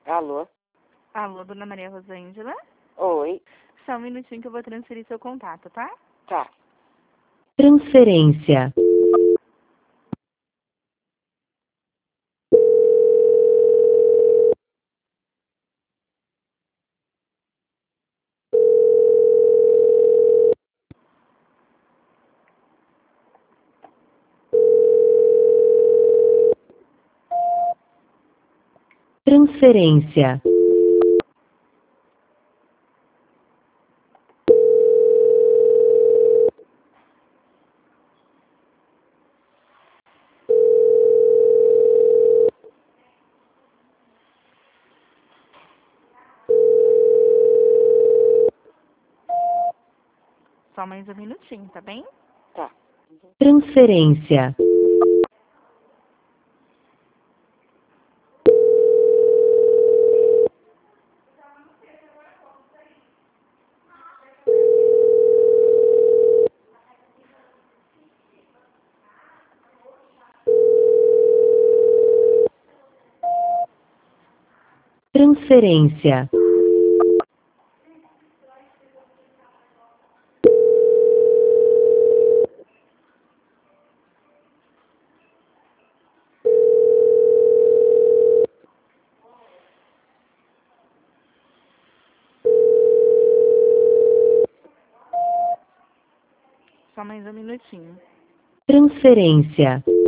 Alô? Alô, dona Maria Rosângela? Oi. Só um minutinho que eu vou transferir seu contato, tá? Tá. Transferência. Transferência. Só mais um minutinho, tá bem? Tá. Transferência. Transferência. Só mais um minutinho. Transferência.